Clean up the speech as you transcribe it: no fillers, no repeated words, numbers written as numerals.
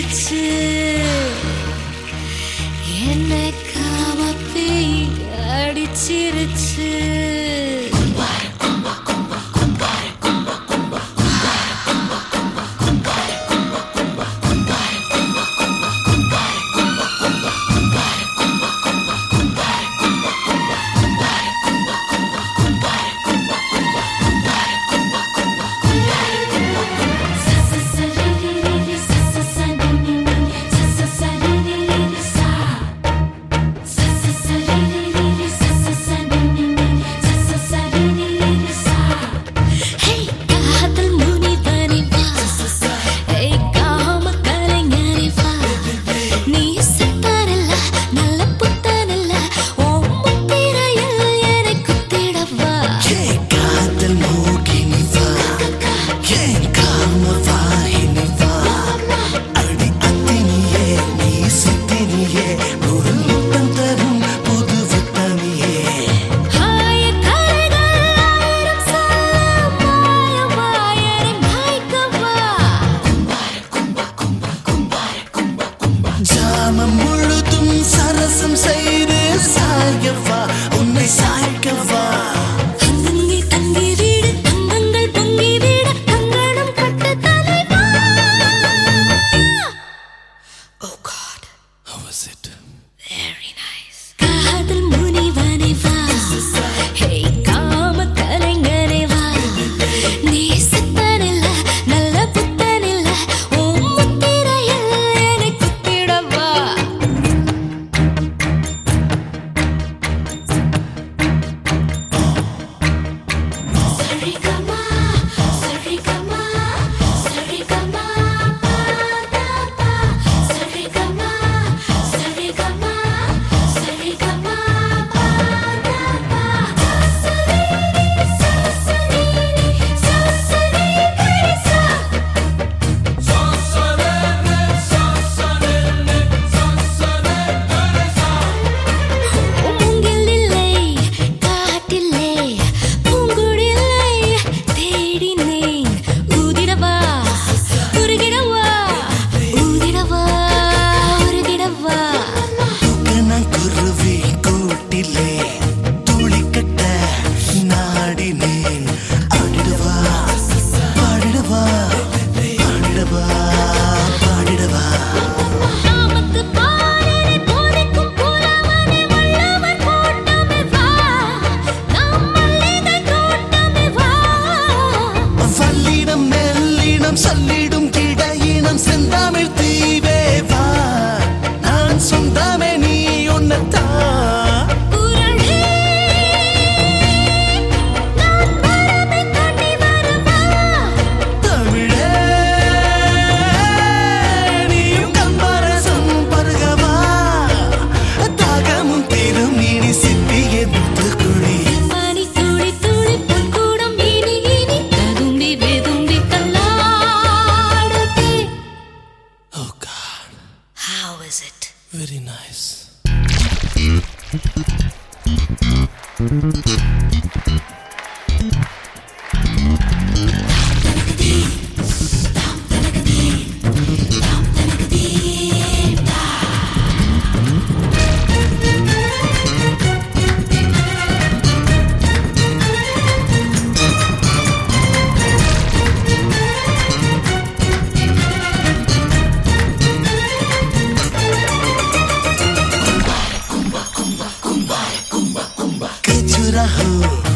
அடிச்சிருச்சு என்ன காம பேய் அடிச்சிருச்சு முழுதும் சரசம் செய்து சாயவா உன்னை சாய்க்கவா தங்கி தங்கி வீடு தங்கங்கள் பொங்கி வீடு தங்கடம் கட்ட தலைவா. Oh God, how was it? very nice. காதல் முனிவனே வா, hey காம கலைஞனே வா, நீ சித்தனில்ல நல்ல புத்தனில்ல உன் முத்திரையில் என்னை குத்திடவா. சரிகமா சரிகமா சரிகமா பாதா சரிகமா சரிகமா சரிகமா பாதா சசரி சசரி சசரி கைசா மூங்கிலில்லை காட்டில்லை பூங்குடில்லை தேடினேன் ஊதிடவா உருகிடவா ஊதிடவா உருகிடவா. நான் குருவி கூட்டிலே துளிக்கட்ட நாடினேன் ஆடிடவா பாடிடவா பாடிடவா பாடிடவா நாமத்து பாடலை போதைக்கும் புலவனே வல்லவர் கூட்டமே வா, நாம் மல்லிகை தோட்டமே வா. வல்லினம் மெல்லினம் சொல்லிடும் கிடையினம் செந்தாமிழ் தீவே வா நான் சொந்தமே நீ உன்னத்தான் குரலே நான் வரவை தாண்டி வரவா. தமிழே நீயும் கம்பரசம் பருகவா தாகமும் தீரும் இனி சிப்பிய முத்துக்குழி பனி துளி துளி பொன்கூடம் இனி இனி ததும்பி வெதும்பி தள்ளாடுதே. Oh God, How is it? very nice. Kechura ho